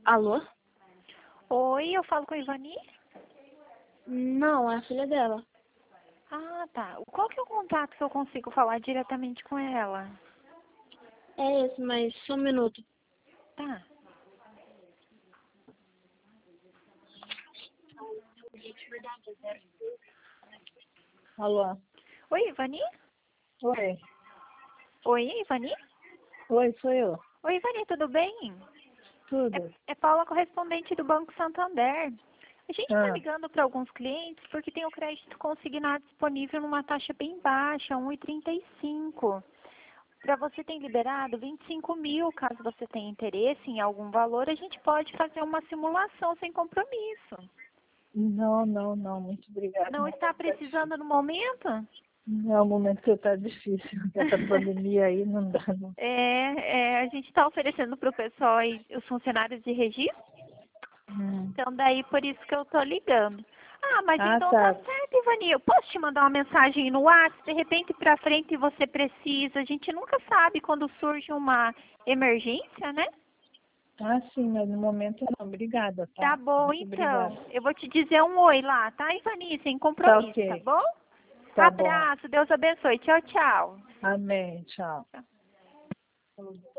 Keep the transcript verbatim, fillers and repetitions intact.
Alô? Oi, eu falo com a Ivani? Não, é a filha dela. Ah, tá. Qual que é o contato que eu consigo falar diretamente com ela? É esse, mas só um minuto. Tá. Alô? Oi, Ivani? Oi. Oi, Ivani? Oi, sou eu. Oi, Ivani, tudo bem? Tudo. É, é Paula, correspondente do Banco Santander. A gente está Ah, ligando para alguns clientes porque tem o crédito consignado disponível numa taxa bem baixa, um e trinta e cinco. Para você tem liberado vinte e cinco mil, caso você tenha interesse em algum valor, a gente pode fazer uma simulação sem compromisso. não, não, não, muito obrigada. Não está precisando no momento? Não, é o momento que tá difícil. Essa pandemia aí não dá, não. É, é, a gente está oferecendo para o pessoal aí, os funcionários de registro, Hum. então daí por isso que eu estou ligando. Ah, mas Ah, então tá tá. certo, Ivani. Eu posso te mandar uma mensagem no WhatsApp, de repente para frente você precisa. A gente nunca sabe quando surge uma emergência, né? Ah, sim, mas no momento não. Obrigada, Tá tá? bom, Muito obrigada. então. Eu vou te dizer um oi lá, tá, Ivani? Sem Tá compromisso, tá ok. bom? Tá bom. Abraço, Deus abençoe. Tchau, tchau. Amém. Tchau. Tchau.